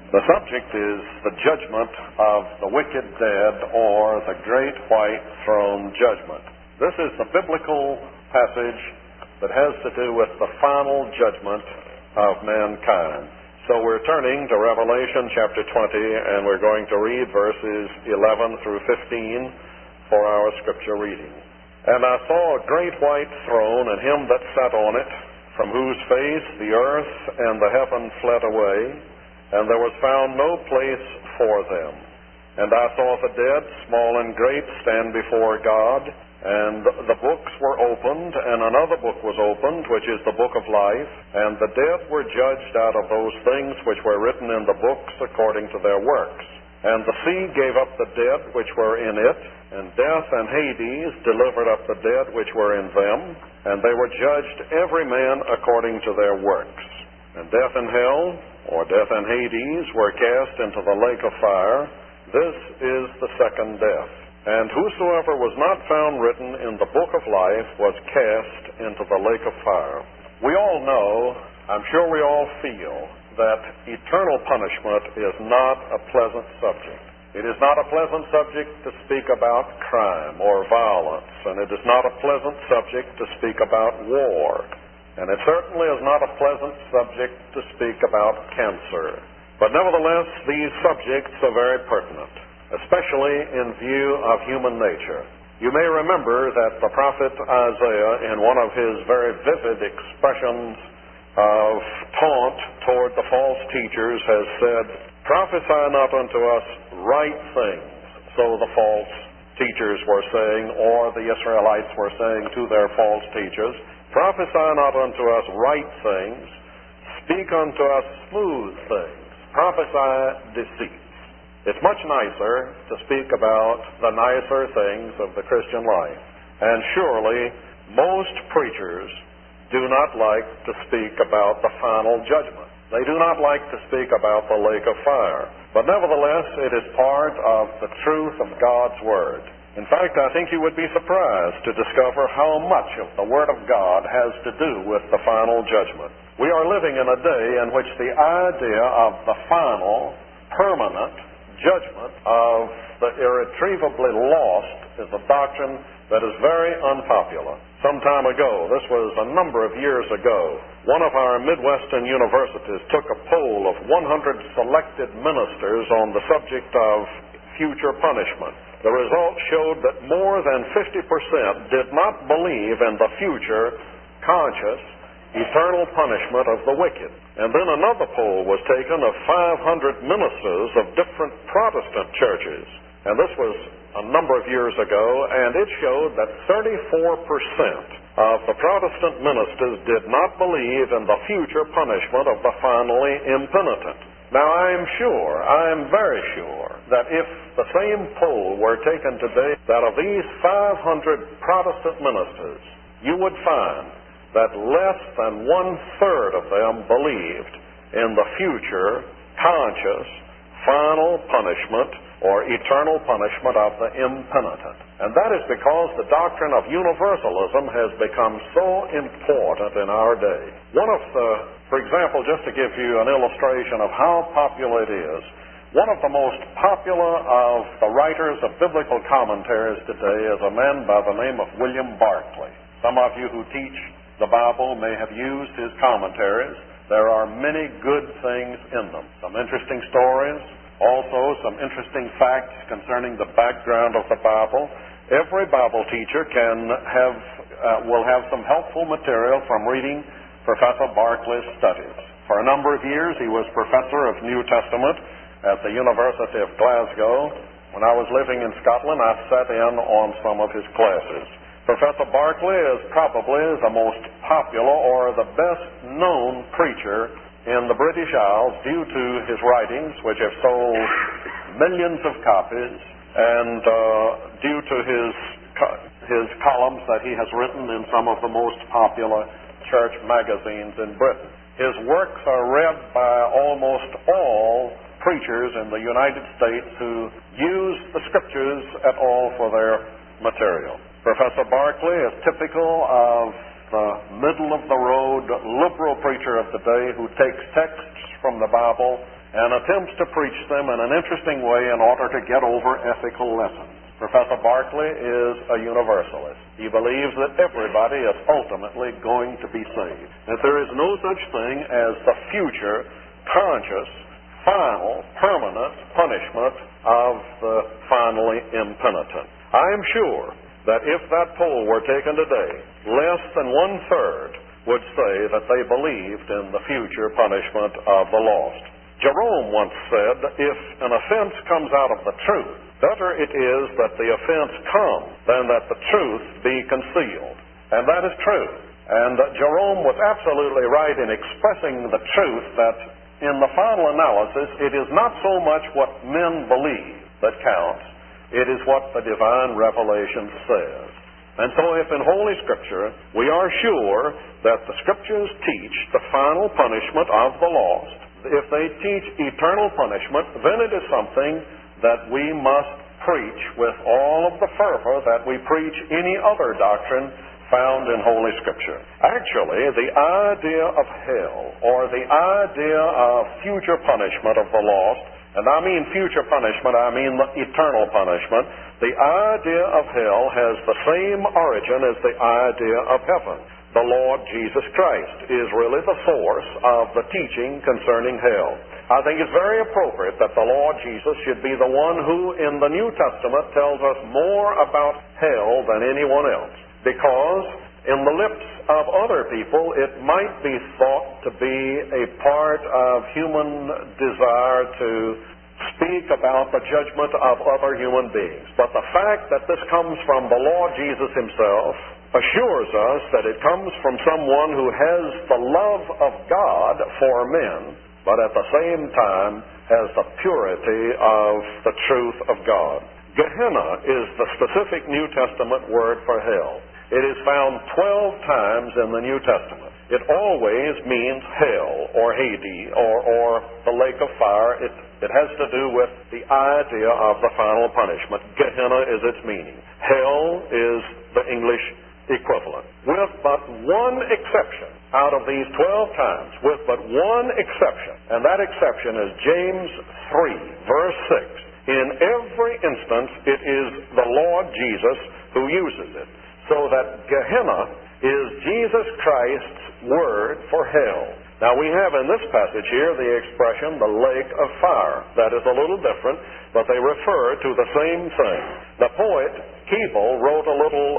The subject is the judgment of the wicked dead, or the great white throne judgment. This is the biblical passage that has to do with the final judgment of mankind. So we're turning to Revelation chapter 20, and we're going to read verses 11 through 15 for our scripture reading. And I saw a great white throne, and him that sat on it, from whose face the earth and the heaven fled away, and there was found no place for them. And I saw the dead, small and great, stand before God, and the books were opened, and another book was opened, which is the book of life, and the dead were judged out of those things which were written in the books according to their works. And the sea gave up the dead which were in it, and death and Hades delivered up the dead which were in them, and they were judged every man according to their works. And death and hell, or death and Hades, were cast into the lake of fire. This is the second death. And whosoever was not found written in the book of life was cast into the lake of fire. We all know, I'm sure we all feel, that eternal punishment is not a pleasant subject. It is not a pleasant subject to speak about crime or violence, and it is not a pleasant subject to speak about war. And it certainly is not a pleasant subject to speak about cancer. But nevertheless, these subjects are very pertinent, especially in view of human nature. You may remember that the prophet Isaiah, in one of his very vivid expressions of taunt toward the false teachers, has said, "Prophesy not unto us right things," so the false teachers were saying, or the Israelites were saying to their false teachers. "Prophesy not unto us right things, speak unto us smooth things, prophesy deceits." It's much nicer to speak about the nicer things of the Christian life. And surely most preachers do not like to speak about the final judgment. They do not like to speak about the lake of fire. But nevertheless, it is part of the truth of God's Word. In fact, I think you would be surprised to discover how much of the Word of God has to do with the final judgment. We are living in a day in which the idea of the final, permanent judgment of the irretrievably lost is a doctrine that is very unpopular. Some time ago, this was a number of years ago, one of our Midwestern universities took a poll of 100 selected ministers on the subject of future punishment. The results showed that more than 50% did not believe in the future, conscious, eternal punishment of the wicked. And then another poll was taken of 500 ministers of different Protestant churches. And this was a number of years ago, and it showed that 34% of the Protestant ministers did not believe in the future punishment of the finally impenitent. Now, I'm very sure, that if the same poll were taken today, that of these 500 Protestant ministers, you would find that less than 1/3 of them believed in the future, conscious, final punishment or eternal punishment of the impenitent. And that is because the doctrine of universalism has become so important in our day. For example, just to give you an illustration of how popular it is, one of the most popular of the writers of biblical commentaries today is a man by the name of William Barclay. Some of you who teach the Bible may have used his commentaries. There are many good things in them. Some interesting stories, also some interesting facts concerning the background of the Bible. Every Bible teacher will have some helpful material from reading Professor Barclay's studies. For a number of years, he was professor of New Testament at the University of Glasgow. When I was living in Scotland, I sat in on some of his classes. Professor Barclay is probably the most popular or the best known preacher in the British Isles due to his writings, which have sold millions of copies, and due to his columns that he has written in some of the most popular church magazines in Britain. His works are read by almost all preachers in the United States who use the Scriptures at all for their material. Professor Barclay is typical of the middle-of-the-road liberal preacher of the day who takes texts from from the Bible and attempts to preach them in an interesting way in order to get over ethical lessons. Professor Barclay is a universalist. He believes that everybody is ultimately going to be saved, that there is no such thing as the future, conscious, final, permanent punishment of the finally impenitent. I am sure that if that poll were taken today, less than 1/3 would say that they believed in the future punishment of the lost. Jerome once said, if an offense comes out of the truth, better it is that the offense come than that the truth be concealed. And that is true. And Jerome was absolutely right in expressing the truth that in the final analysis, it is not so much what men believe that counts, it is what the divine revelation says. And so if in Holy Scripture we are sure that the Scriptures teach the final punishment of the lost, if they teach eternal punishment, then it is something that we must preach with all of the fervor that we preach any other doctrine found in Holy Scripture. Actually, the idea of hell, or the idea of future punishment of the lost, and I mean future punishment, I mean the eternal punishment, the idea of hell has the same origin as the idea of heaven. The Lord Jesus Christ is really the source of the teaching concerning hell. I think it's very appropriate that the Lord Jesus should be the one who in the New Testament tells us more about hell than anyone else, because in the lips of other people it might be thought to be a part of human desire to speak about the judgment of other human beings. But the fact that this comes from the Lord Jesus himself assures us that it comes from someone who has the love of God for men, but at the same time has the purity of the truth of God. Gehenna is the specific New Testament word for hell. It is found 12 times in the New Testament. It always means hell or Hades or the lake of fire. It has to do with the idea of the final punishment. Gehenna is its meaning. Hell is the English equivalent. With but one exception out of these 12 times, with but one exception, and that exception is James 3, verse 6. In every instance, it is the Lord Jesus who uses it. So that Gehenna is Jesus Christ's word for hell. Now we have in this passage here the expression, the lake of fire. That is a little different, but they refer to the same thing. The poet Keble wrote a little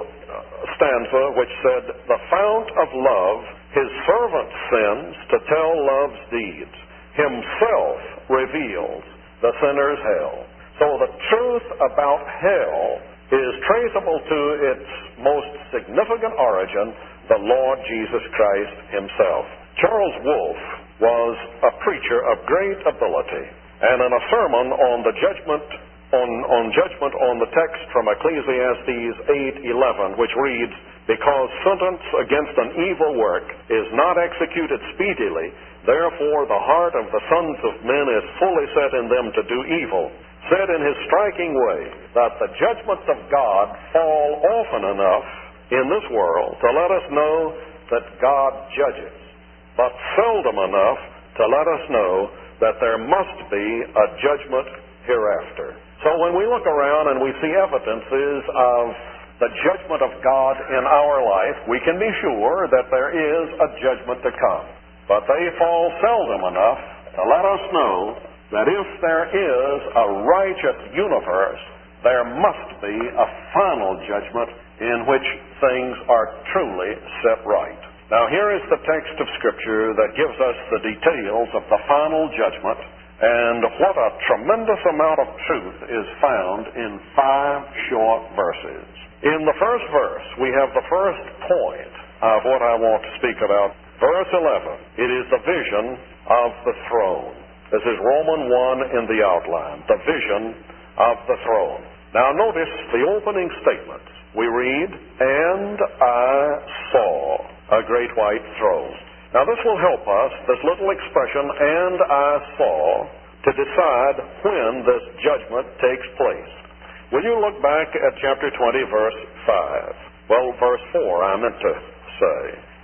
stanza which said, the fount of love his servant sends to tell love's deeds. Himself reveals the sinner's hell. So the truth about hell is traceable to its most significant origin, the Lord Jesus Christ himself. Charles Wolfe was a preacher of great ability, and in a sermon on the judgment on the text from Ecclesiastes 8:11, which reads, because sentence against an evil work is not executed speedily, therefore the heart of the sons of men is fully set in them to do evil, said in his striking way that the judgments of God fall often enough in this world to let us know that God judges, but seldom enough to let us know that there must be a judgment hereafter. So when we look around and we see evidences of the judgment of God in our life, we can be sure that there is a judgment to come. But they fall seldom enough to let us know that if there is a righteous universe, there must be a final judgment in which things are truly set right. Now here is the text of Scripture that gives us the details of the final judgment, and what a tremendous amount of truth is found in 5 short verses. In the first verse, we have the first point of what I want to speak about. Verse 11, it is the vision of the throne. This is Romans 1 in the outline, the vision of the throne. Now notice the opening statements. We read, and I saw a great white throne. Now this will help us, this little expression, and I saw, to decide when this judgment takes place. Will you look back at chapter 20, verse 5? Well, verse 4, I meant to say.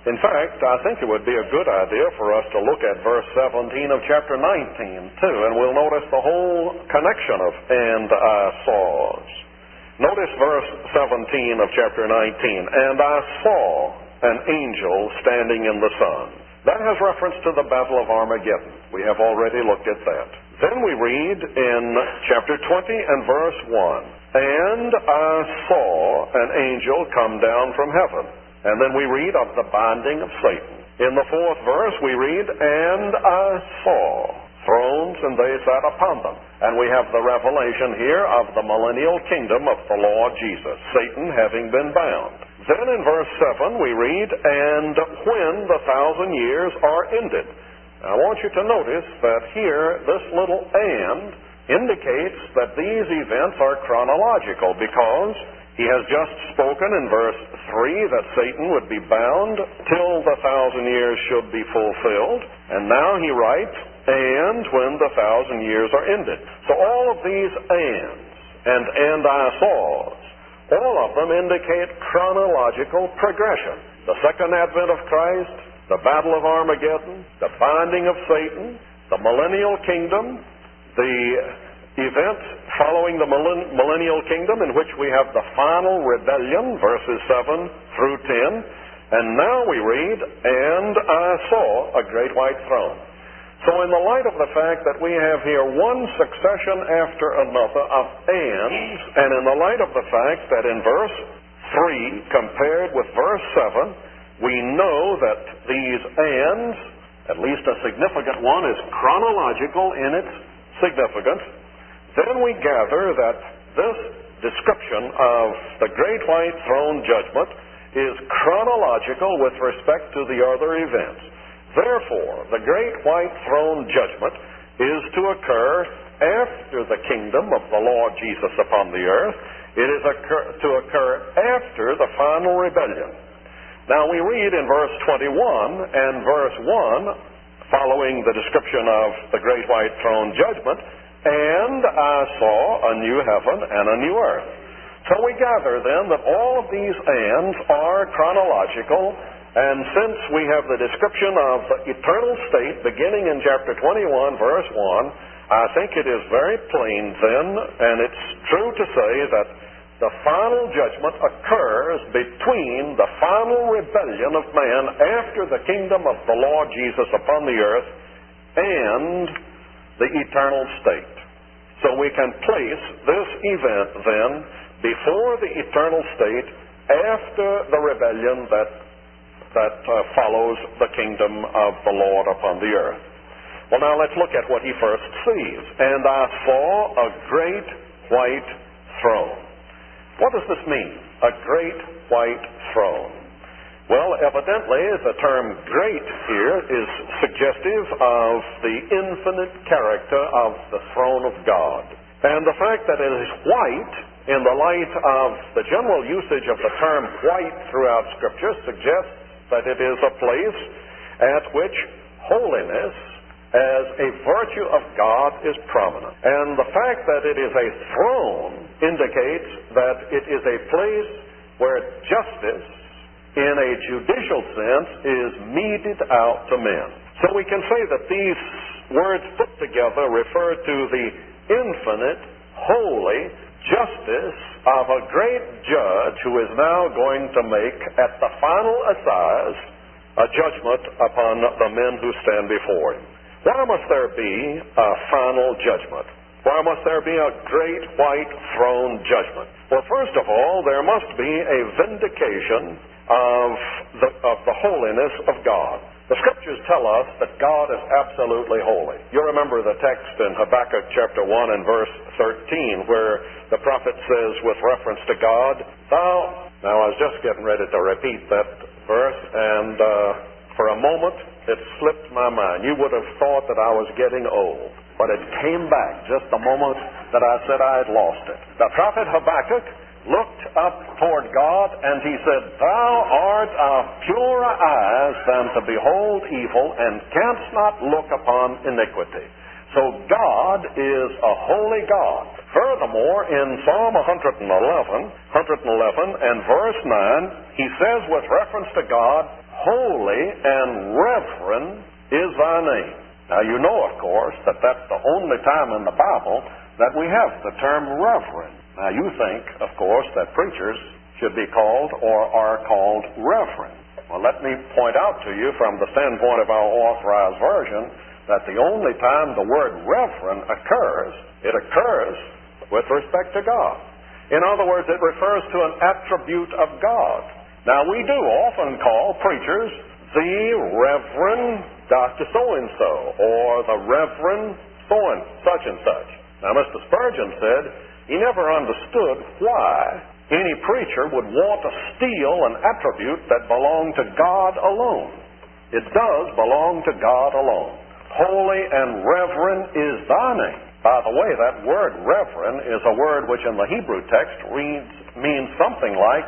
In fact, I think it would be a good idea for us to look at verse 17 of chapter 19, too, and we'll notice the whole connection of "and I saw." Notice verse 17 of chapter 19, "And I saw an angel standing in the sun." That has reference to the Battle of Armageddon. We have already looked at that. Then we read in chapter 20 and verse 1, "And I saw an angel come down from heaven." And then we read of the binding of Satan. In the 4th verse we read, "And I saw thrones, and they sat upon them." And we have the revelation here of the millennial kingdom of the Lord Jesus, Satan having been bound. Then in verse 7 we read, "And when the 1,000 years are ended." Now, I want you to notice that here this little "and" indicates that these events are chronological, because he has just spoken in verse 3 that Satan would be bound till the 1,000 years should be fulfilled. And now he writes, "And when the 1,000 years are ended." So all of these "ands" and "I saws," all of them indicate chronological progression. The second advent of Christ, the Battle of Armageddon, the binding of Satan, the millennial kingdom, the event following the millennial kingdom in which we have the final rebellion, verses 7 through 10. And now we read, "And I saw a great white throne." So in the light of the fact that we have here one succession after another of "ands," and in the light of the fact that in verse 3 compared with verse 7, we know that these "ands," at least a significant one, is chronological in its significance, then we gather that this description of the great white throne judgment is chronological with respect to the other events. Therefore, the great white throne judgment is to occur after the kingdom of the Lord Jesus upon the earth. It is to occur after the final rebellion. Now we read in verse 21 and verse 1, following the description of the great white throne judgment, "And I saw a new heaven and a new earth." So we gather then that all of these "ands" are chronological, and since we have the description of the eternal state beginning in chapter 21, verse 1, I think it is very plain then, and it's true to say, that the final judgment occurs between the final rebellion of man after the kingdom of the Lord Jesus upon the earth and the eternal state. So we can place this event then before the eternal state, after the rebellion that follows the kingdom of the Lord upon the earth. Well, now let's look at what he first sees. "And I saw a great white throne." What does this mean, a great white throne? Well, evidently, the term "great" here is suggestive of the infinite character of the throne of God. And the fact that it is white, in the light of the general usage of the term "white" throughout Scripture, suggests that it is a place at which holiness as a virtue of God is prominent. And the fact that it is a throne indicates that it is a place where justice, in a judicial sense, is meted out to men. So we can say that these words put together refer to the infinite, holy justice of a great judge who is now going to make, at the final assize, a judgment upon the men who stand before him. Why must there be a final judgment? Why must there be a great white throne judgment? Well, first of all, there must be a vindication of the holiness of God. The Scriptures tell us that God is absolutely holy. You remember the text in Habakkuk chapter 1 and verse 13, where the prophet says with reference to God, Now I was just getting ready to repeat that verse, and for a moment it slipped my mind. You would have thought that I was getting old, but it came back just the moment that I said I had lost it. The prophet Habakkuk looked up toward God, and he said, "Thou art of purer eyes than to behold evil, and canst not look upon iniquity." So God is a holy God. Furthermore, in Psalm 111 and verse 9, he says with reference to God, holy and reverend is thy name. Now you know, of course, that that's the only time in the Bible that we have the term reverend. Now you think, of course, that preachers should be called or are called reverend. Well, let me point out to you from the standpoint of our Authorized Version that the only time the word reverend occurs, it occurs with respect to God. In other words, it refers to an attribute of God. Now, we do often call preachers the Reverend Dr. So-and-so or the Reverend such and such. Now, Mr. Spurgeon said he never understood why any preacher would want to steal an attribute that belonged to God alone. It does belong to God alone. Holy and reverend is thy name. By the way, that word reverend is a word which in the Hebrew text means something like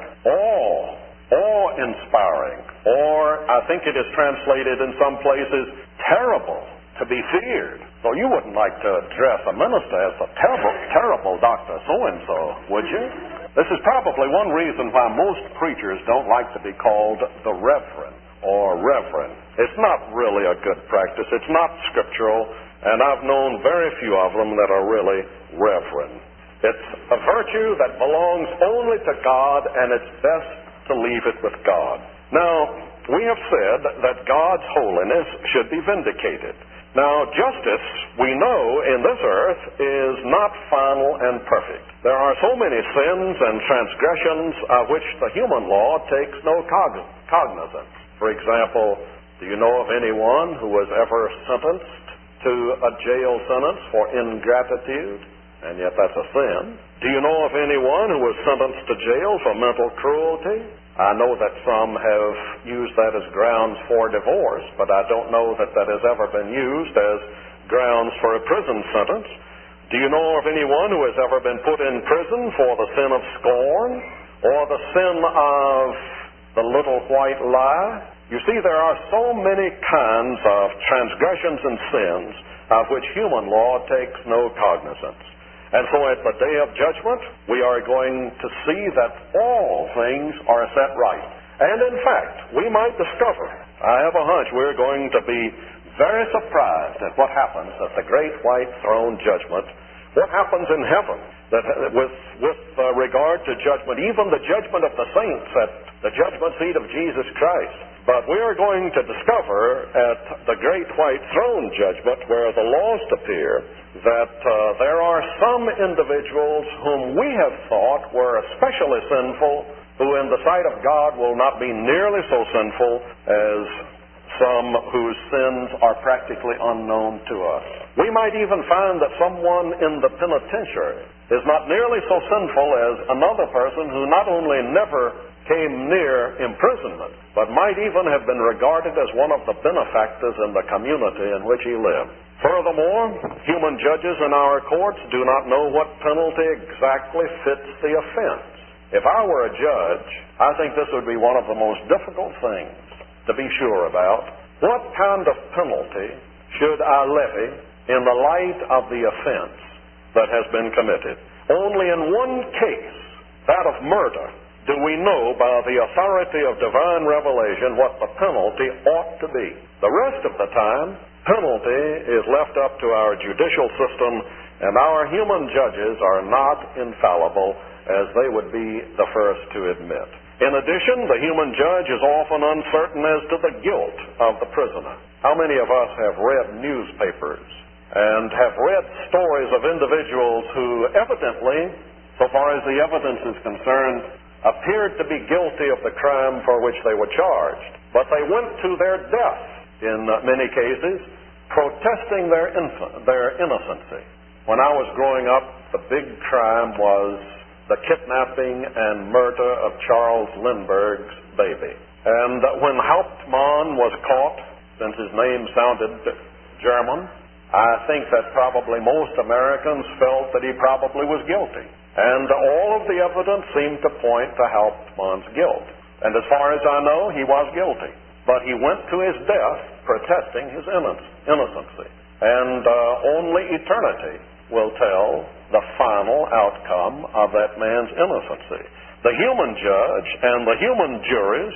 awe-inspiring, or I think it is translated in some places terrible, to be feared. So you wouldn't like to address a minister as a terrible Dr. So-and-so, would you? This is probably one reason why most preachers don't like to be called the Reverend or Reverend. It's not really a good practice. It's not scriptural, and I've known very few of them that are really Reverend. It's a virtue that belongs only to God, and it's best to leave it with God. Now, we have said that God's holiness should be vindicated. Now, justice, we know, in this earth is not final and perfect. There are so many sins and transgressions of which the human law takes no cognizance. For example, do you know of anyone who was ever sentenced to a jail sentence for ingratitude? And yet that's a sin. Do you know of anyone who was sentenced to jail for mental cruelty? I know that some have used that as grounds for divorce, but I don't know that that has ever been used as grounds for a prison sentence. Do you know of anyone who has ever been put in prison for the sin of scorn or the sin of the little white lie? You see, there are so many kinds of transgressions and sins of which human law takes no cognizance. And so at the day of judgment, we are going to see that all things are set right. And in fact, we might discover, I have a hunch we're going to be very surprised at what happens at the great white throne judgment, what happens in heaven that with regard to judgment, even the judgment of the saints at the judgment seat of Jesus Christ. But we are going to discover at the great white throne judgment where the lost appear that there are some individuals whom we have thought were especially sinful, who in the sight of God will not be nearly so sinful as some whose sins are practically unknown to us. We might even find that someone in the penitentiary is not nearly so sinful as another person who not only never came near imprisonment, but might even have been regarded as one of the benefactors in the community in which he lived. Furthermore, human judges in our courts do not know what penalty exactly fits the offense. If I were a judge, I think this would be one of the most difficult things to be sure about. What kind of penalty should I levy in the light of the offense that has been committed? Only in one case, that of murder, do we know by the authority of divine revelation what the penalty ought to be. The rest of the time, penalty is left up to our judicial system, and our human judges are not infallible, as they would be the first to admit. In addition, the human judge is often uncertain as to the guilt of the prisoner. How many of us have read newspapers and have read stories of individuals who evidently, so far as the evidence is concerned, appeared to be guilty of the crime for which they were charged, but they went to their death, in many cases, protesting their innocency. When I was growing up, the big crime was the kidnapping and murder of Charles Lindbergh's baby. And when Hauptmann was caught, since his name sounded German, I think that probably most Americans felt that he probably was guilty. And all of the evidence seemed to point to Hauptmann's guilt. And as far as I know, he was guilty. But he went to his death protesting his innocency. And only eternity will tell the final outcome of that man's innocency. The human judge and the human juries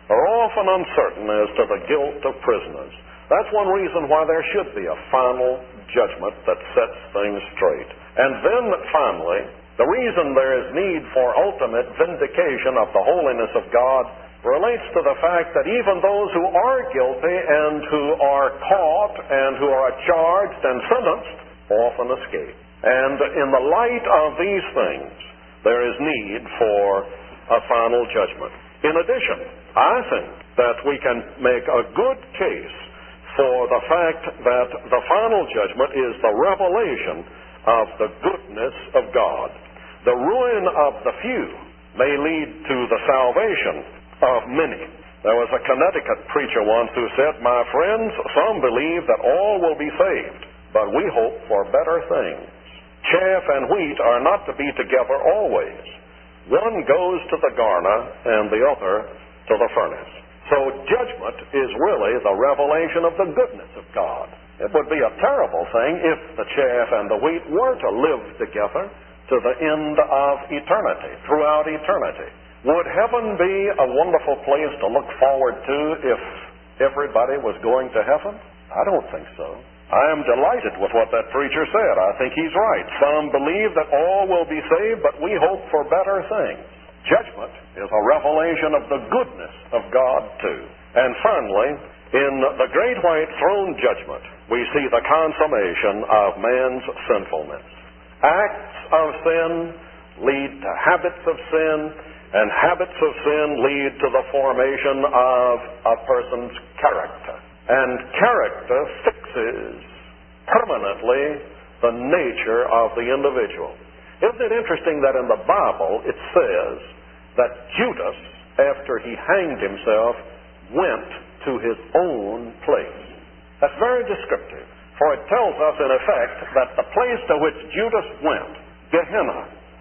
are often uncertain as to the guilt of prisoners. That's one reason why there should be a final judgment that sets things straight. And then finally, the reason there is need for ultimate vindication of the holiness of God relates to the fact that even those who are guilty and who are caught and who are charged and sentenced often escape. And in the light of these things, there is need for a final judgment. In addition, I think that we can make a good case for the fact that the final judgment is the revelation of the goodness of God. The ruin of the few may lead to the salvation of many. There was a Connecticut preacher once who said, "My friends, some believe that all will be saved, but we hope for better things. Chaff and wheat are not to be together always. One goes to the garner and the other to the furnace." So judgment is really the revelation of the goodness of God. It would be a terrible thing if the chaff and the wheat were to live together to the end of eternity, throughout eternity. Would heaven be a wonderful place to look forward to if everybody was going to heaven? I don't think so. I am delighted with what that preacher said. I think he's right. Some believe that all will be saved, but we hope for better things. Judgment is a revelation of the goodness of God, too. And finally, in the great white throne judgment, we see the consummation of man's sinfulness. Acts of sin lead to habits of sin, and habits of sin lead to the formation of a person's character. And character fixes permanently the nature of the individual. Isn't it interesting that in the Bible it says that Judas, after he hanged himself, went to his own place? That's very descriptive, for it tells us in effect that the place to which Judas went, Gehenna,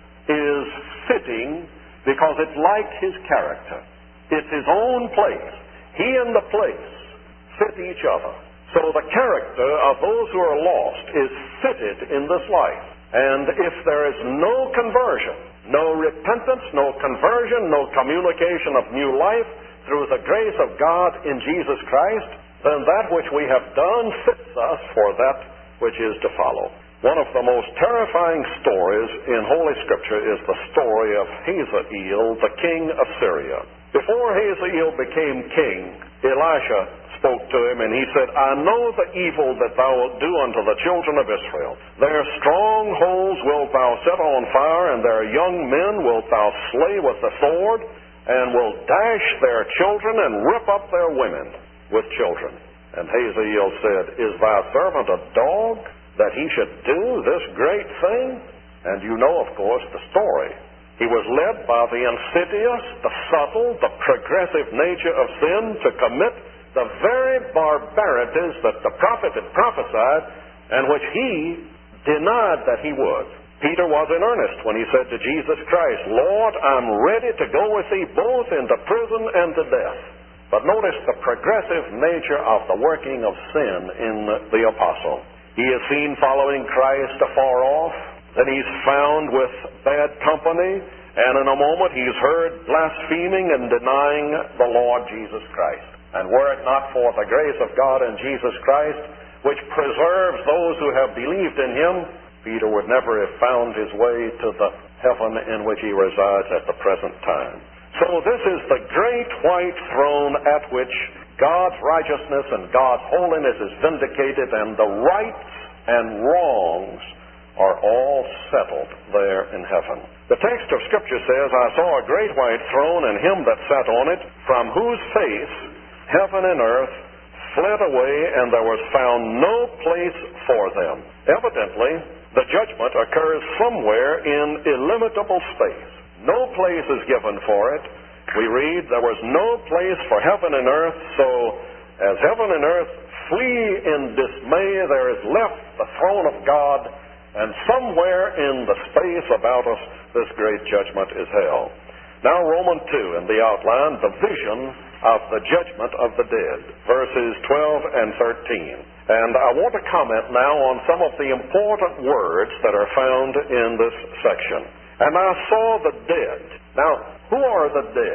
is fitting because it's like his character. It's his own place. He and the place fit each other. So the character of those who are lost is fitted in this life. And if there is no conversion, no repentance, no conversion, no communication of new life through the grace of God in Jesus Christ, then that which we have done fits us for that which is to follow. One of the most terrifying stories in Holy Scripture is the story of Hazael, the king of Syria. Before Hazael became king, Elisha spoke to him, and he said, "I know the evil that thou wilt do unto the children of Israel. Their strongholds wilt thou set on fire, and their young men wilt thou slay with the sword, and will dash their children and rip up their women with children." And Hazael said, "Is thy servant a dog, that he should do this great thing?" And you know, of course, the story. He was led by the insidious, the subtle, the progressive nature of sin to commit the very barbarities that the prophet had prophesied and which he denied that he would. Peter was in earnest when he said to Jesus Christ, "Lord, I'm ready to go with thee both into prison and to death." But notice the progressive nature of the working of sin in the apostle. He is seen following Christ afar off, then he's found with bad company, and in a moment he's heard blaspheming and denying the Lord Jesus Christ. And were it not for the grace of God in Jesus Christ, which preserves those who have believed in him, Peter would never have found his way to the heaven in which he resides at the present time. So this is the great white throne at which God's righteousness and God's holiness is vindicated, and the rights and wrongs are all settled there in heaven. The text of Scripture says, "I saw a great white throne and him that sat on it, from whose face heaven and earth fled away, and there was found no place for them." Evidently, the judgment occurs somewhere in illimitable space. No place is given for it. We read, "There was no place for heaven and earth, so as heaven and earth flee in dismay, there is left the throne of God, and somewhere in the space about us, this great judgment is held." Now, Romans 2 in the outline, the vision of the judgment of the dead, verses 12 and 13. And I want to comment now on some of the important words that are found in this section. "And I saw the dead." Now, who are the dead?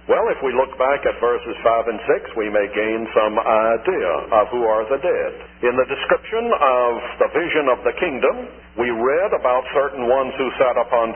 Well, if we look back at verses 5 and 6, we may gain some idea of who are the dead. In the description of the vision of the kingdom, we read about certain ones who sat upon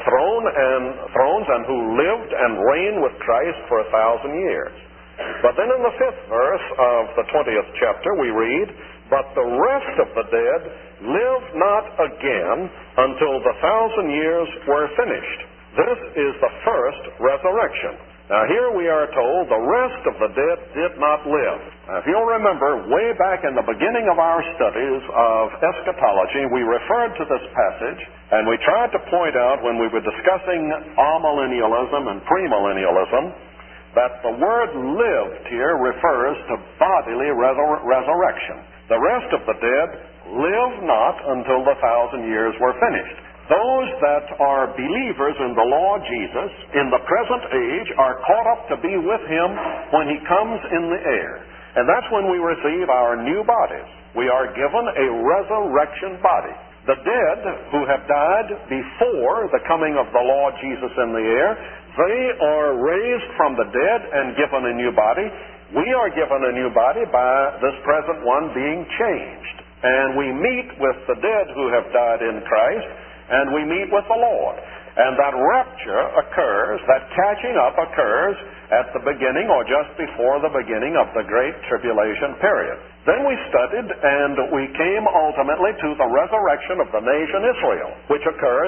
thrones and who lived and reigned with Christ for 1,000 years. But then in the 5th verse of the 20th chapter, we read, "But the rest of the dead lived not again until the 1,000 years were finished." This is the first resurrection. Now here we are told the rest of the dead did not live. Now, if you'll remember, way back in the beginning of our studies of eschatology, we referred to this passage, and we tried to point out when we were discussing amillennialism and premillennialism that the word lived here refers to bodily resurrection. The rest of the dead live not until the 1,000 years were finished. Those that are believers in the Lord Jesus in the present age are caught up to be with Him when He comes in the air. And that's when we receive our new bodies. We are given a resurrection body. The dead who have died before the coming of the Lord Jesus in the air, they are raised from the dead and given a new body. We are given a new body by this present one being changed. And we meet with the dead who have died in Christ, and we meet with the Lord. And that rapture occurs, that catching up occurs at the beginning or just before the beginning of the Great Tribulation period. Then we studied and we came ultimately to the resurrection of the nation Israel, which occurs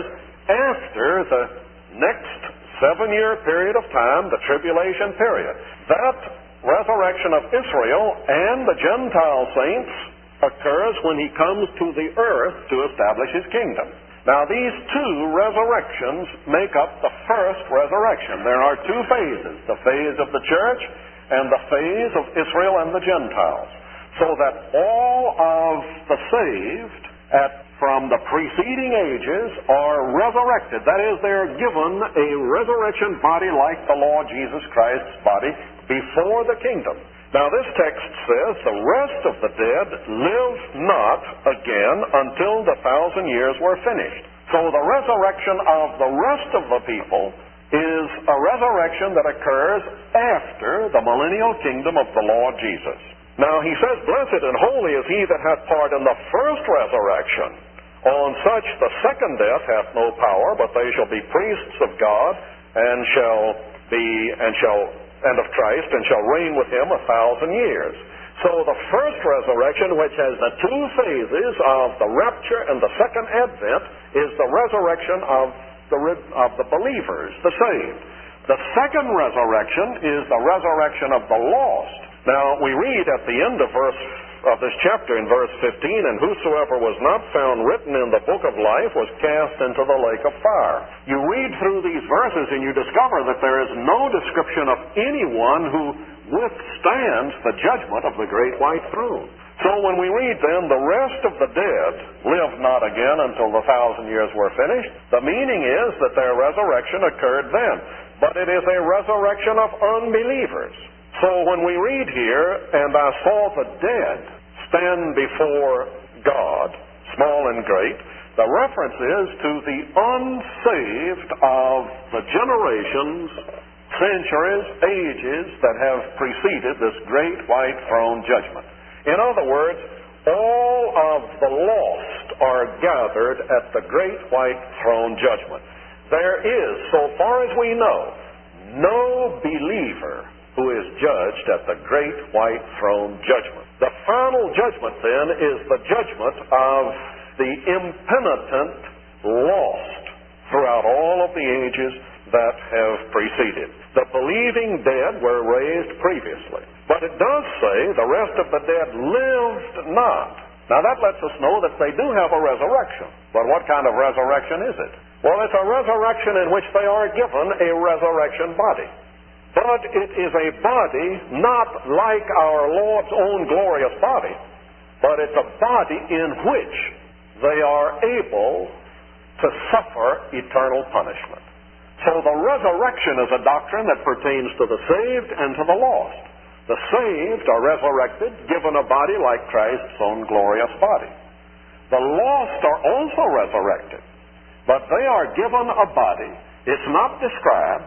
after the next 7-year period of time, the tribulation period. That resurrection of Israel and the Gentile saints occurs when He comes to the earth to establish His kingdom. Now, these two resurrections make up the first resurrection. There are two phases, the phase of the church and the phase of Israel and the Gentiles. So that all of the saved from the preceding ages are resurrected. That is, they're given a resurrection body like the Lord Jesus Christ's body before the kingdom. Now, this text says, "The rest of the dead live not again until the 1,000 years were finished." So the resurrection of the rest of the people is a resurrection that occurs after the millennial kingdom of the Lord Jesus. Now, he says, "Blessed and holy is he that hath part in the first resurrection. On such the second death hath no power, but they shall be priests of God, and of Christ, and shall reign with Him 1,000 years." So the first resurrection, which has the two phases of the rapture and the second advent, is the resurrection of the believers, the saved. The second resurrection is the resurrection of the lost. Now, we read at the end of this chapter in verse 15, "And whosoever was not found written in the book of life was cast into the lake of fire." You read through these verses and you discover that there is no description of anyone who withstands the judgment of the great white throne. So when we read then, "The rest of the dead live not again until the 1,000 years were finished," the meaning is that their resurrection occurred then. But it is a resurrection of unbelievers. So when we read here, "And I saw the dead stand before God, small and great," the reference is to the unsaved of the generations, centuries, ages that have preceded this great white throne judgment. In other words, all of the lost are gathered at the great white throne judgment. There is, so far as we know, no believer who is judged at the great white throne judgment. The final judgment, then, is the judgment of the impenitent lost throughout all of the ages that have preceded. The believing dead were raised previously. But it does say, "The rest of the dead lived not." Now that lets us know that they do have a resurrection. But what kind of resurrection is it? Well, it's a resurrection in which they are given a resurrection body. But it is a body not like our Lord's own glorious body, but it's a body in which they are able to suffer eternal punishment. So the resurrection is a doctrine that pertains to the saved and to the lost. The saved are resurrected, given a body like Christ's own glorious body. The lost are also resurrected, but they are given a body. It's not described,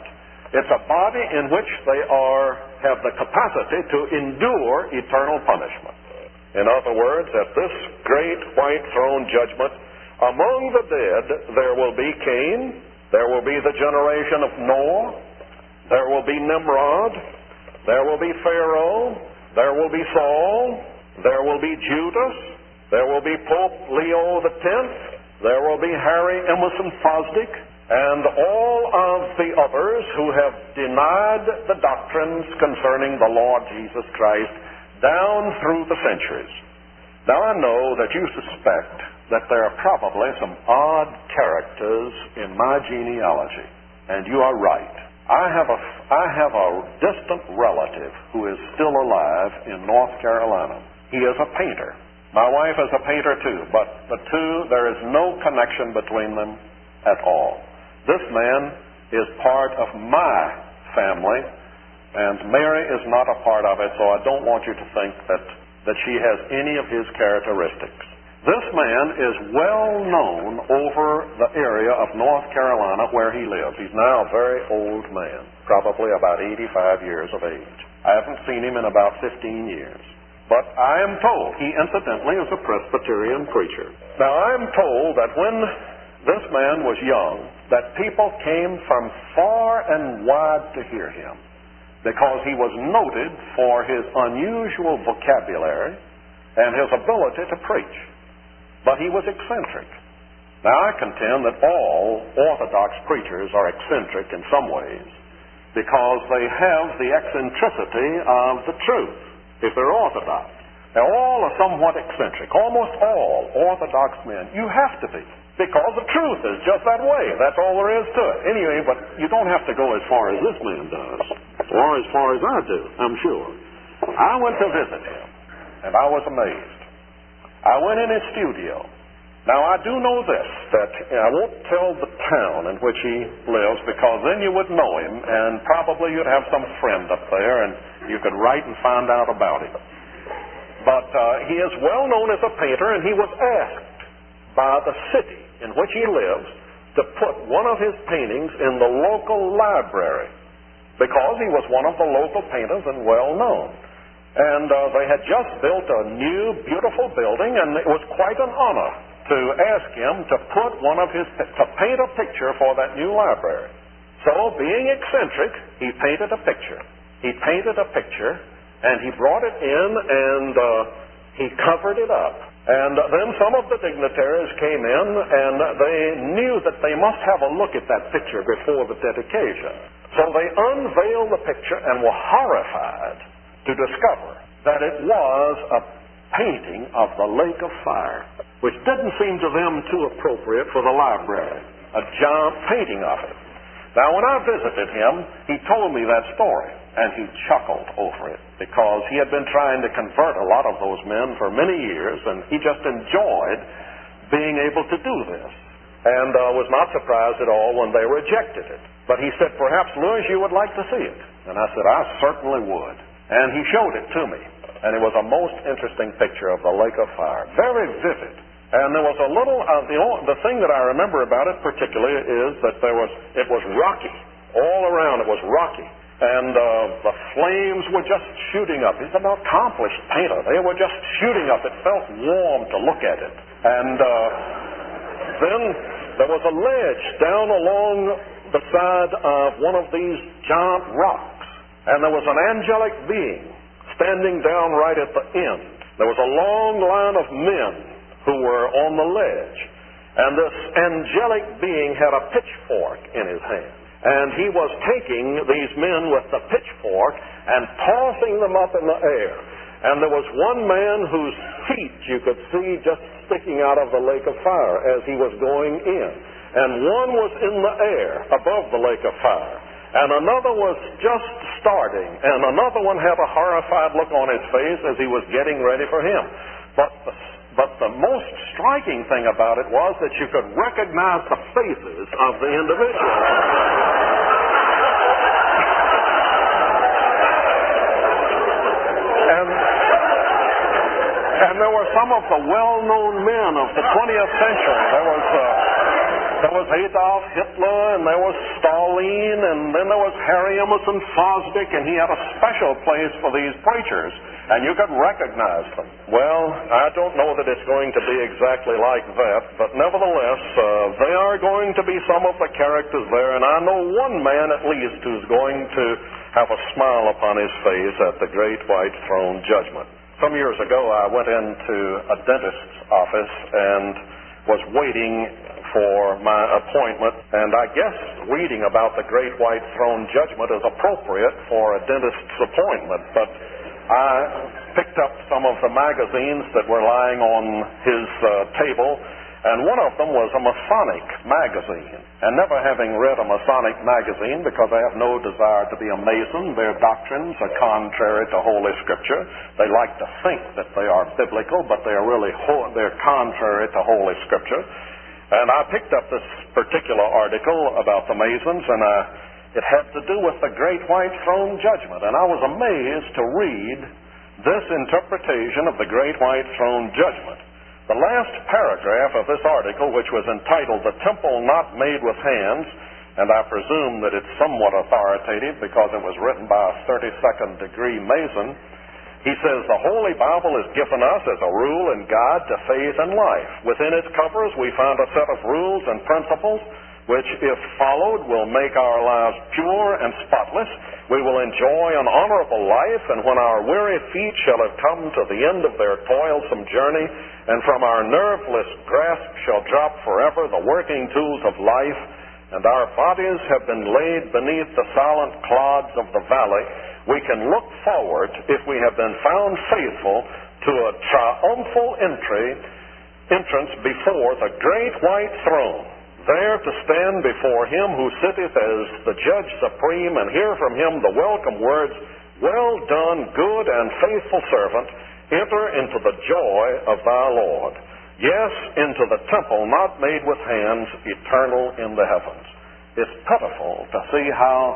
It's a body in which they have the capacity to endure eternal punishment. In other words, at this great white throne judgment, among the dead there will be Cain, there will be the generation of Noah, there will be Nimrod, there will be Pharaoh, there will be Saul, there will be Judas, there will be Pope Leo X, there will be Harry Emerson Fosdick, and all of the others who have denied the doctrines concerning the Lord Jesus Christ down through the centuries. Now I know that you suspect that there are probably some odd characters in my genealogy, and you are right. I have a distant relative who is still alive in North Carolina. He is a painter. My wife is a painter too, but the two, there is no connection between them at all. This man is part of my family, and Mary is not a part of it, so I don't want you to think that she has any of his characteristics. This man is well known over the area of North Carolina where he lives. He's now a very old man, probably about 85 years of age. I haven't seen him in about 15 years. But I am told, he incidentally is a Presbyterian preacher. Now I am told that when this man was young, that people came from far and wide to hear him, because he was noted for his unusual vocabulary and his ability to preach. But he was eccentric. Now I contend that all Orthodox preachers are eccentric in some ways, because they have the eccentricity of the truth, if they're Orthodox. Now all are somewhat eccentric. Almost all Orthodox men. You have to be, because the truth is just that way. That's all there is to it. Anyway, but you don't have to go as far as this man does, or as far as I do, I'm sure. I went to visit him, and I was amazed. I went in his studio. Now, I do know this, that I won't tell the town in which he lives, because then you would know him, and probably you'd have some friend up there, and you could write and find out about him. But he is well known as a painter, and he was asked by the city in which he lives to put one of his paintings in the local library, because he was one of the local painters and well known. And they had just built a new, beautiful building, and it was quite an honor to ask him to paint a picture for that new library. So, being eccentric, he painted a picture. He painted a picture, and he brought it in, and he covered it up. And then some of the dignitaries came in, and they knew that they must have a look at that picture before the dedication. So they unveiled the picture and were horrified to discover that it was a painting of the lake of fire, which didn't seem to them too appropriate for the library, a giant painting of it. Now, when I visited him, he told me that story, and he chuckled over it, because he had been trying to convert a lot of those men for many years, and he just enjoyed being able to do this, and was not surprised at all when they rejected it. But he said, "Perhaps, Louis, you would like to see it." And I said, "I certainly would." And he showed it to me, and it was a most interesting picture of the lake of fire, very vivid. And there was a little, the thing that I remember about it particularly is that it was rocky. All around it was rocky. And the flames were just shooting up. He's an accomplished painter. They were just shooting up. It felt warm to look at it. And then there was a ledge down along the side of one of these giant rocks. And there was an angelic being standing down right at the end. There was a long line of men who were on the ledge. And this angelic being had a pitchfork in his hand. And he was taking these men with the pitchfork and tossing them up in the air. And there was one man whose feet you could see just sticking out of the lake of fire as he was going in. And one was in the air above the lake of fire. And another was just starting. And another one had a horrified look on his face as he was getting ready for him. But the most striking thing about it was that you could recognize the faces of the individuals. And there were some of the well-known men of the 20th century. There was Adolf Hitler, and there was Stalin, and then there was Harry Emerson Fosdick, and he had a special place for these preachers, and you could recognize them. Well, I don't know that it's going to be exactly like that, but nevertheless, they are going to be some of the characters there, and I know one man at least who's going to have a smile upon his face at the great white throne judgment. Some years ago, I went into a dentist's office and was waiting for my appointment, and I guess reading about the great white throne judgment is appropriate for a dentist's appointment, but I picked up some of the magazines that were lying on his table, and one of them was a Masonic magazine. And never having read a Masonic magazine, because I have no desire to be a Mason, their doctrines are contrary to Holy Scripture. They like to think that they are biblical, but they're really they're contrary to Holy Scripture. And I picked up this particular article about the Masons, and it had to do with the great white throne judgment. And I was amazed to read this interpretation of the great white throne judgment. The last paragraph of this article, which was entitled "The Temple Not Made with Hands," and I presume that it's somewhat authoritative because it was written by a 32nd degree Mason, he says, "The Holy Bible is given us as a rule and guide to faith and life. Within its covers we find a set of rules and principles which, if followed, will make our lives pure and spotless. We will enjoy an honorable life, and when our weary feet shall have come to the end of their toilsome journey, and from our nerveless grasp shall drop forever the working tools of life, and our bodies have been laid beneath the silent clods of the valley, we can look forward, if we have been found faithful, to a triumphal entrance before the great white throne, there to stand before him who sitteth as the judge supreme, and hear from him the welcome words, 'Well done, good and faithful servant, enter into the joy of thy Lord. Yes, into the temple not made with hands, eternal in the heavens.'" It's pitiful to see how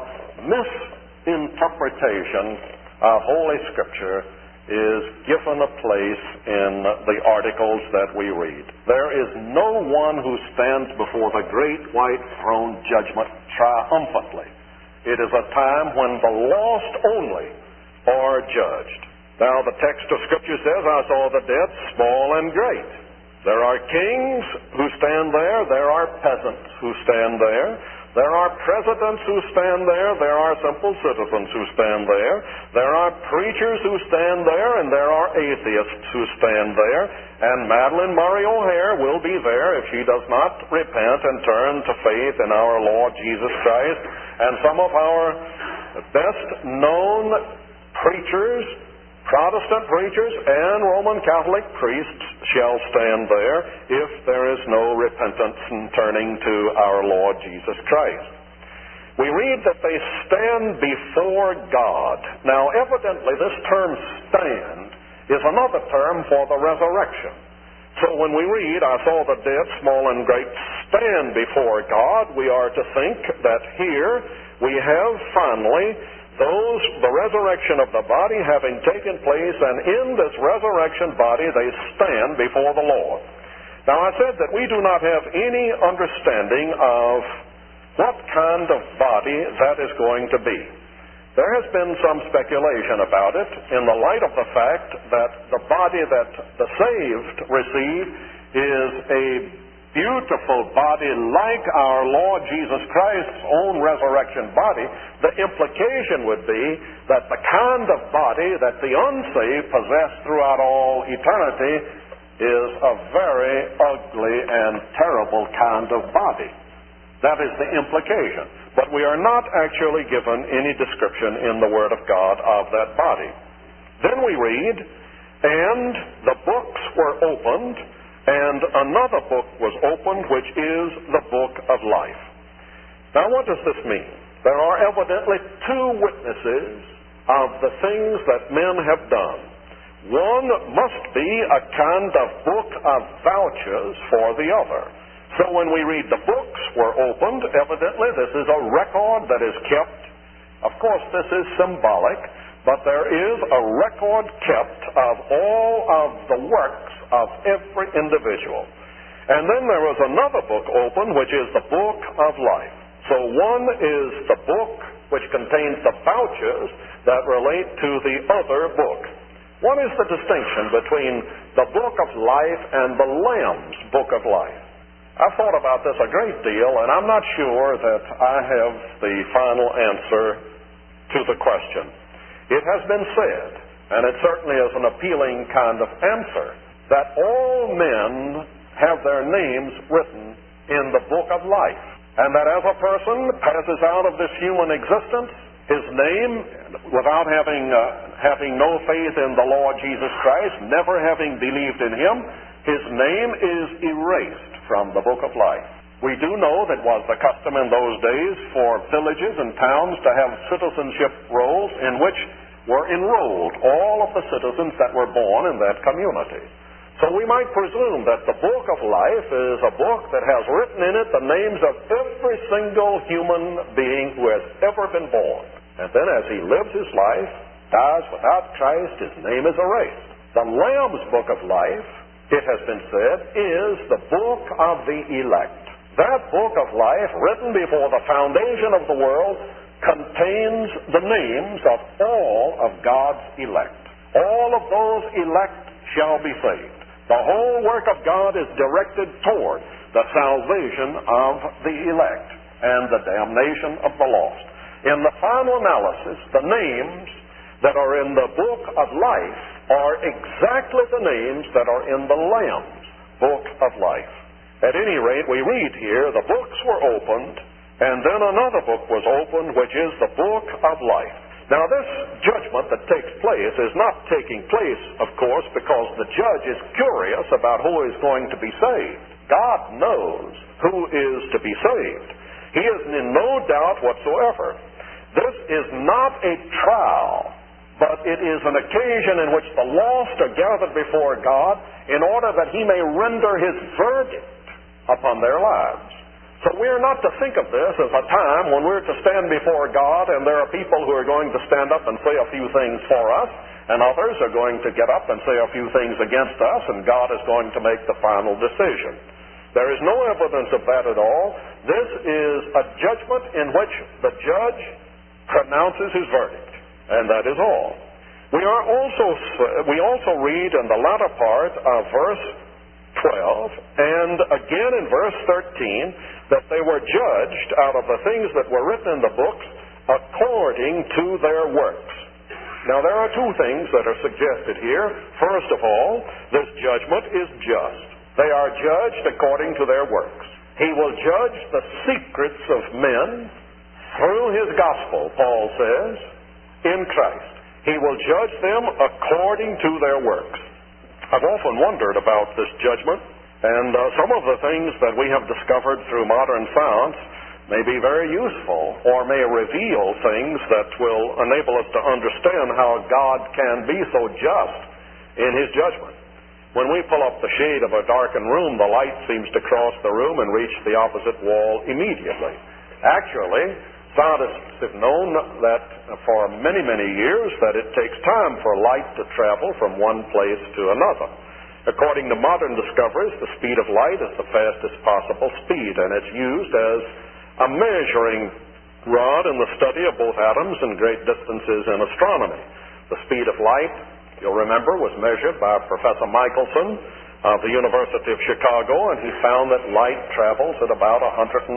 misinterpretation of Holy Scripture is given a place in the articles that we read. There is no one who stands before the great white throne judgment triumphantly. It is a time when the lost only are judged. Now, the text of Scripture says, "I saw the dead, small and great." There are kings who stand there. There are peasants who stand there. There are presidents who stand there. There are simple citizens who stand there. There are preachers who stand there, and there are atheists who stand there. And Madeleine Murray O'Hair will be there if she does not repent and turn to faith in our Lord Jesus Christ. And some of our best known preachers, Protestant preachers and Roman Catholic priests shall stand there if there is no repentance and turning to our Lord Jesus Christ. We read that they stand before God. Now, evidently, this term "stand" is another term for the resurrection. So when we read, "I saw the dead, small and great, stand before God," we are to think that here we have finally the resurrection of the body having taken place, and in this resurrection body they stand before the Lord. Now, I said that we do not have any understanding of what kind of body that is going to be. There has been some speculation about it in the light of the fact that the body that the saved receive is a beautiful body like our Lord Jesus Christ's own resurrection body. The implication would be that the kind of body that the unsaved possess throughout all eternity is a very ugly and terrible kind of body. That is the implication. But we are not actually given any description in the Word of God of that body. Then we read, "And the books were opened, and another book was opened, which is the book of life." Now, what does this mean? There are evidently two witnesses of the things that men have done. One must be a kind of book of vouchers for the other. So when we read "the books were opened," evidently this is a record that is kept. Of course, this is symbolic, but there is a record kept of all of the works of every individual. And then there was another book opened, which is the book of life. So one is the book which contains the vouchers that relate to the other book. What is the distinction between the book of life and the Lamb's book of life? I've thought about this a great deal, and I'm not sure that I have the final answer to the question. It has been said, and it certainly is an appealing kind of answer, that all men have their names written in the book of life, and that as a person passes out of this human existence, his name, without having no faith in the Lord Jesus Christ, never having believed in Him, his name is erased from the book of life. We do know that was the custom in those days for villages and towns to have citizenship rolls in which were enrolled all of the citizens that were born in that community. So we might presume that the book of life is a book that has written in it the names of every single human being who has ever been born. And then as he lives his life, dies without Christ, his name is erased. The Lamb's book of life, it has been said, is the book of the elect. That book of life, written before the foundation of the world, contains the names of all of God's elect. All of those elect shall be saved. The whole work of God is directed toward the salvation of the elect and the damnation of the lost. In the final analysis, the names that are in the book of life are exactly the names that are in the Lamb's book of life. At any rate, we read here, the books were opened, and then another book was opened, which is the book of life. Now, this judgment that takes place is not taking place, of course, because the judge is curious about who is going to be saved. God knows who is to be saved. He is in no doubt whatsoever. This is not a trial, but it is an occasion in which the lost are gathered before God in order that He may render His verdict upon their lives. So we're not to think of this as a time when we're to stand before God and there are people who are going to stand up and say a few things for us, and others are going to get up and say a few things against us, and God is going to make the final decision. There is no evidence of that at all. This is a judgment in which the judge pronounces his verdict, and that is all. We also read in the latter part of verse 12 and again in verse 13 that they were judged out of the things that were written in the books according to their works. Now there are two things that are suggested here. First of all, this judgment is just. They are judged according to their works. He will judge the secrets of men through His gospel, Paul says, in Christ. He will judge them according to their works. I've often wondered about this judgment, and some of the things that we have discovered through modern science may be very useful or may reveal things that will enable us to understand how God can be so just in His judgment. When we pull up the shade of a darkened room, the light seems to cross the room and reach the opposite wall immediately. Actually, scientists have known that for many, many years that it takes time for light to travel from one place to another. According to modern discoveries, the speed of light is the fastest possible speed, and it's used as a measuring rod in the study of both atoms and great distances in astronomy. The speed of light, you'll remember, was measured by Professor Michelson of the University of Chicago, and he found that light travels at about 186,000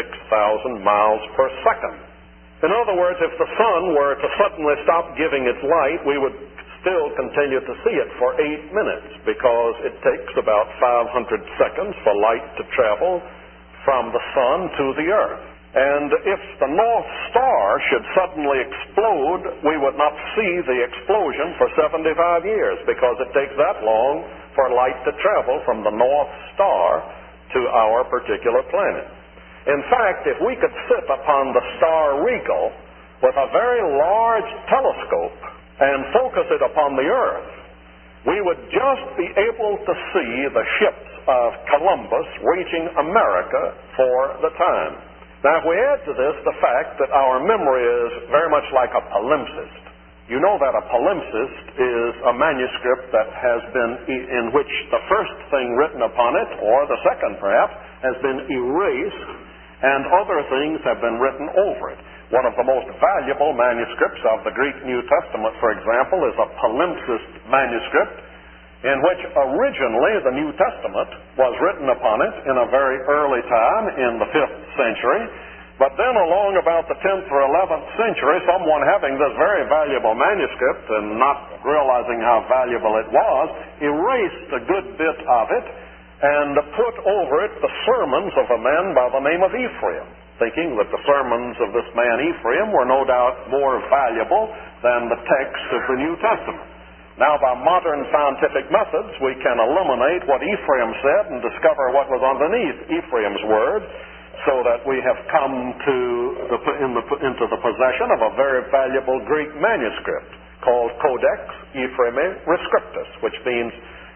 miles per second. In other words, if the sun were to suddenly stop giving its light, we would still continue to see it for 8 minutes, because it takes about 500 seconds for light to travel from the sun to the earth. And if the North Star should suddenly explode, we would not see the explosion for 75 years, because it takes that long for light to travel from the North Star to our particular planet. In fact, if we could sit upon the star Rigel with a very large telescope and focus it upon the Earth, we would just be able to see the ships of Columbus reaching America for the time. Now, if we add to this the fact that our memory is very much like a palimpsest, You know that a palimpsest is a manuscript that has been, in which the first thing written upon it, or the second perhaps, has been erased, and other things have been written over it. One of the most valuable manuscripts of the Greek New Testament, for example, is a palimpsest manuscript, in which originally the New Testament was written upon it in a very early time, in the 5th century. But then along about the 10th or 11th century, someone having this very valuable manuscript and not realizing how valuable it was, erased a good bit of it and put over it the sermons of a man by the name of Ephraim, thinking that the sermons of this man Ephraim were no doubt more valuable than the text of the New Testament. Now, by modern scientific methods, we can eliminate what Ephraim said and discover what was underneath Ephraim's word, so that we have come into the possession of a very valuable Greek manuscript called Codex Ephraemi Rescriptus, which means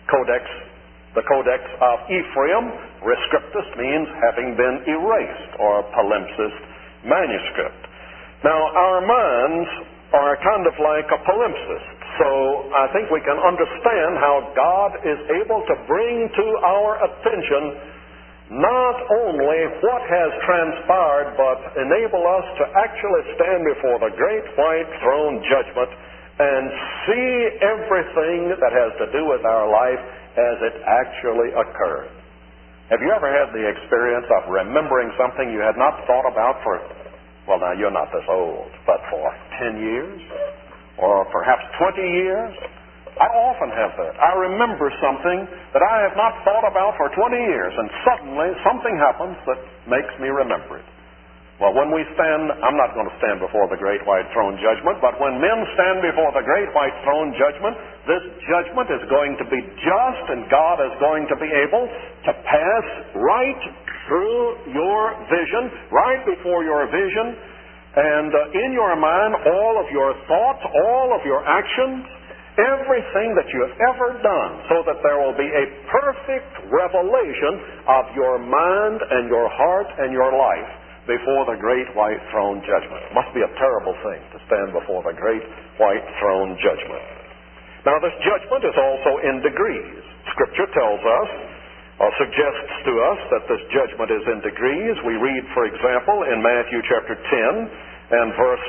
the Codex of Ephraim. Rescriptus means having been erased, or palimpsest manuscript. Now, our minds are kind of like a palimpsest, so I think we can understand how God is able to bring to our attention not only what has transpired, but enable us to actually stand before the great white throne judgment and see everything that has to do with our life as it actually occurred. Have you ever had the experience of remembering something you had not thought about for, well, now you're not this old, but for 10 years or perhaps 20 years? I often have that. I remember something that I have not thought about for 20 years, and suddenly something happens that makes me remember it. Well, when we stand, I'm not going to stand before the great white throne judgment, but when men stand before the great white throne judgment, this judgment is going to be just, and God is going to be able to pass right through your vision, right before your vision, and in your mind, all of your thoughts, all of your actions, everything that you have ever done, so that there will be a perfect revelation of your mind and your heart and your life before the great white throne judgment. It must be a terrible thing to stand before the great white throne judgment. Now, this judgment is also in degrees. Scripture tells us, or suggests to us, that this judgment is in degrees. We read, for example, in Matthew chapter 10 and verse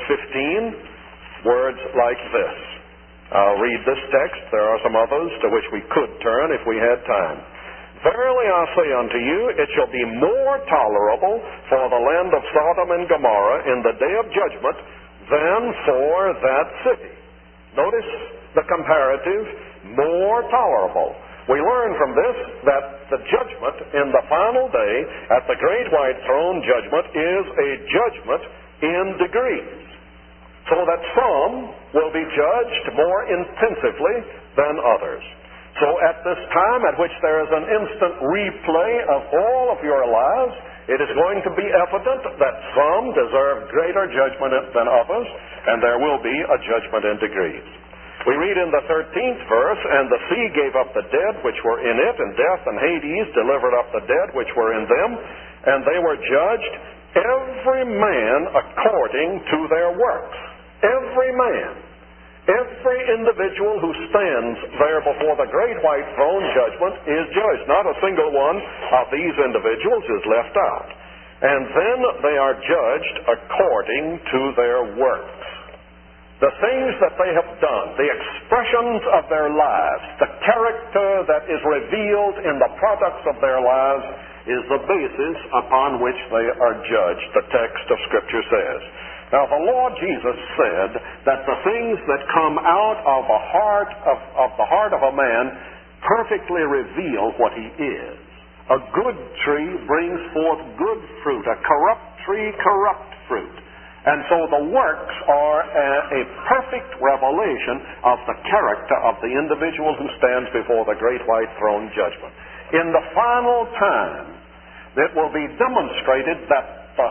15, words like this. I'll read this text. There are some others to which we could turn if we had time. Verily I say unto you, it shall be more tolerable for the land of Sodom and Gomorrah in the day of judgment than for that city. Notice the comparative, more tolerable. We learn from this that the judgment in the final day at the great white throne judgment is a judgment in degrees, so that some will be judged more intensively than others. So at this time at which there is an instant replay of all of your lives, it is going to be evident that some deserve greater judgment than others, and there will be a judgment in degrees. We read in the 13th verse, and the sea gave up the dead which were in it, and death and Hades delivered up the dead which were in them, and they were judged, every man according to their works. Every man, every individual who stands there before the great white throne judgment is judged. Not a single one of these individuals is left out. And then they are judged according to their works. The things that they have done, the expressions of their lives, the character that is revealed in the products of their lives is the basis upon which they are judged, the text of Scripture says. Now, the Lord Jesus said that the things that come out of the heart of a man perfectly reveal what he is. A good tree brings forth good fruit. A corrupt tree, corrupt fruit. And so the works are a perfect revelation of the character of the individual who stands before the great white throne judgment. In the final time, it will be demonstrated that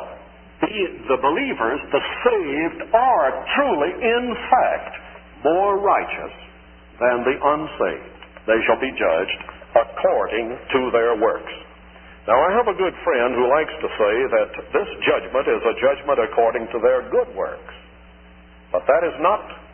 the believers, the saved, are truly, in fact, more righteous than the unsaved. They shall be judged according to their works. Now, I have a good friend who likes to say that this judgment is a judgment according to their good works. But that is not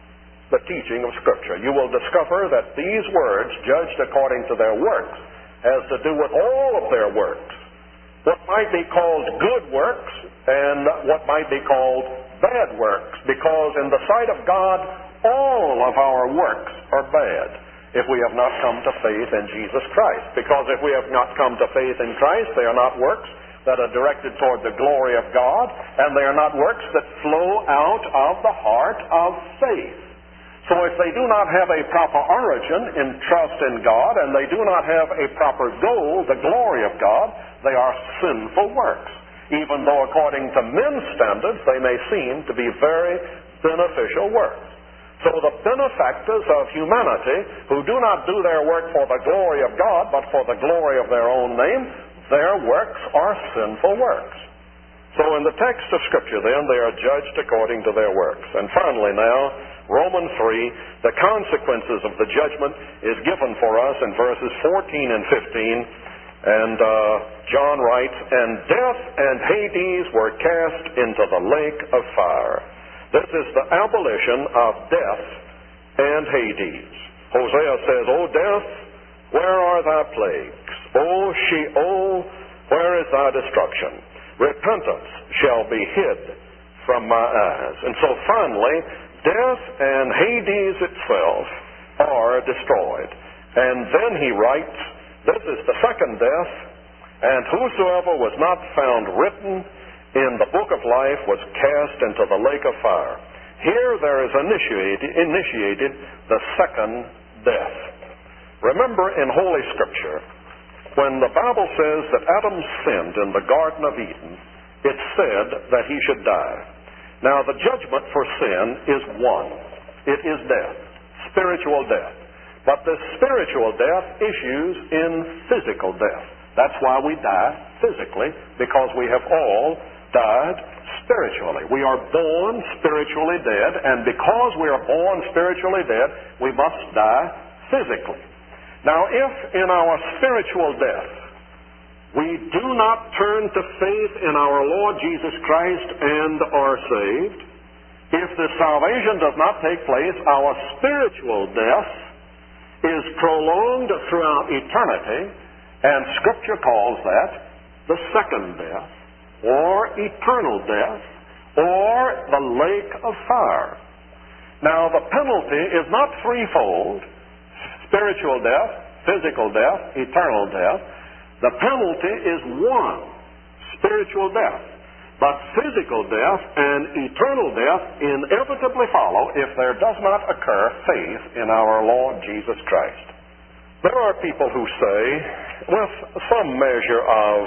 the teaching of Scripture, you will discover that these words, judged according to their works, has to do with all of their works. What might be called good works and what might be called bad works, because in the sight of God, all of our works are bad if we have not come to faith in Jesus Christ. Because if we have not come to faith in Christ, they are not works that are directed toward the glory of God, and they are not works that flow out of the heart of faith. So if they do not have a proper origin in trust in God, and they do not have a proper goal, the glory of God, they are sinful works. Even though according to men's standards, they may seem to be very beneficial works. So the benefactors of humanity, who do not do their work for the glory of God, but for the glory of their own name, their works are sinful works. So in the text of Scripture, then, they are judged according to their works. And finally now, Romans 3, the consequences of the judgment is given for us in verses 14 and 15. And John writes, "And death and Hades were cast into the lake of fire." This is the abolition of death and Hades. Hosea says, "O death, where are thy plagues? O Sheol, where is thy destruction? Repentance shall be hid from my eyes." And so finally, death and Hades itself are destroyed. And then he writes, this is the second death, "And whosoever was not found written in the book of life was cast into the lake of fire." Here there is initiated the second death. Remember in Holy Scripture, when the Bible says that Adam sinned in the Garden of Eden, it said that he should die. Now the judgment for sin is one. It is death, spiritual death. But this spiritual death issues in physical death. That's why we die physically, because we have all died spiritually. We are born spiritually dead, and because we are born spiritually dead, we must die physically. Now, if in our spiritual death we do not turn to faith in our Lord Jesus Christ and are saved, if the salvation does not take place, our spiritual death is prolonged throughout eternity, and Scripture calls that the second death, or eternal death, or the lake of fire. Now, the penalty is not threefold: spiritual death, physical death, eternal death. The penalty is one: spiritual death. But physical death and eternal death inevitably follow if there does not occur faith in our Lord Jesus Christ. There are people who say, with some measure of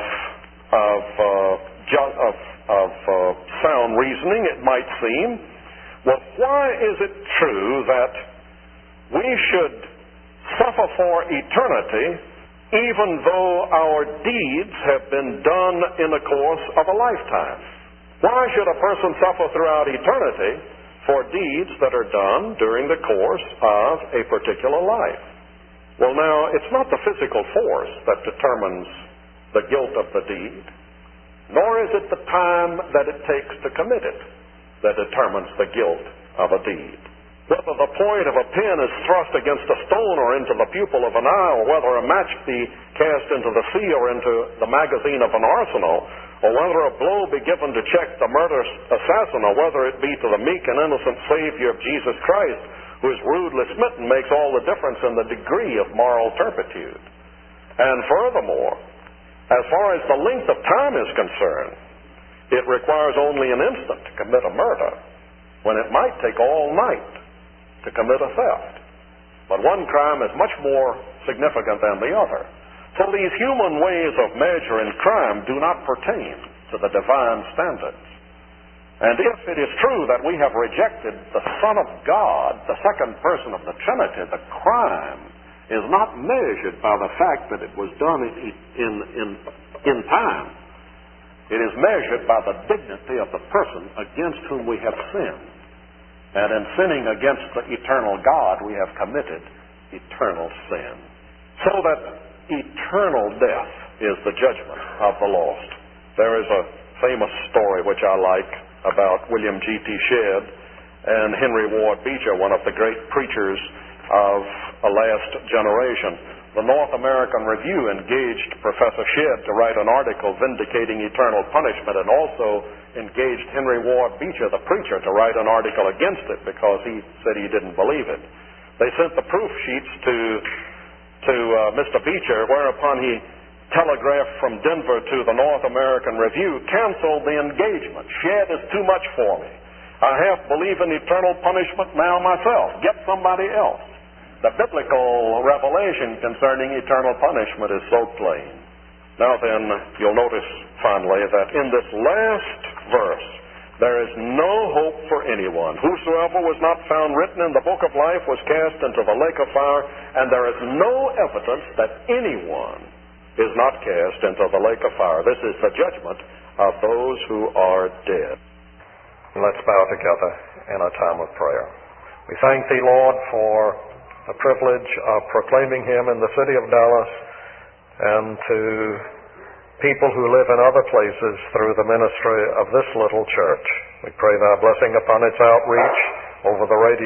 sound reasoning, it might seem, well, why is it true that we should suffer for eternity even though our deeds have been done in the course of a lifetime? Why should a person suffer throughout eternity for deeds that are done during the course of a particular life? Well, now, it's not the physical force that determines the guilt of the deed, nor is it the time that it takes to commit it that determines the guilt of a deed. Whether the point of a pin is thrust against a stone or into the pupil of an eye, or whether a match be cast into the sea or into the magazine of an arsenal, or whether a blow be given to check the murderous assassin, or whether it be to the meek and innocent Savior of Jesus Christ, who is rudely smitten, makes all the difference in the degree of moral turpitude. And furthermore, as far as the length of time is concerned, it requires only an instant to commit a murder, when it might take all night to commit a theft. But one crime is much more significant than the other. So these human ways of measuring crime do not pertain to the divine standards. And if it is true that we have rejected the Son of God, the second person of the Trinity, the crime is not measured by the fact that it was done in time. It is measured by the dignity of the person against whom we have sinned. And in sinning against the eternal God, we have committed eternal sin. So that eternal death is the judgment of the lost. There is a famous story which I like about William G.T. Shedd, and Henry Ward Beecher, one of the great preachers of a last generation. The North American Review engaged Professor Shedd to write an article vindicating eternal punishment, and also engaged Henry Ward Beecher, the preacher, to write an article against it because he said he didn't believe it. They sent the proof sheets to Mr. Beecher, whereupon he telegraphed from Denver to the North American Review, "Cancel the engagement. Shedd is too much for me. I half believe in eternal punishment now myself. Get somebody else." The biblical revelation concerning eternal punishment is so plain. Now then, you'll notice finally that in this last verse, there is no hope for anyone. Whosoever was not found written in the book of life was cast into the lake of fire, and there is no evidence that anyone is not cast into the lake of fire. This is the judgment of those who are dead. Let's bow together in a time of prayer. We thank Thee, Lord, for the privilege of proclaiming Him in the city of Dallas and to people who live in other places through the ministry of this little church. We pray Thy blessing upon its outreach over the radio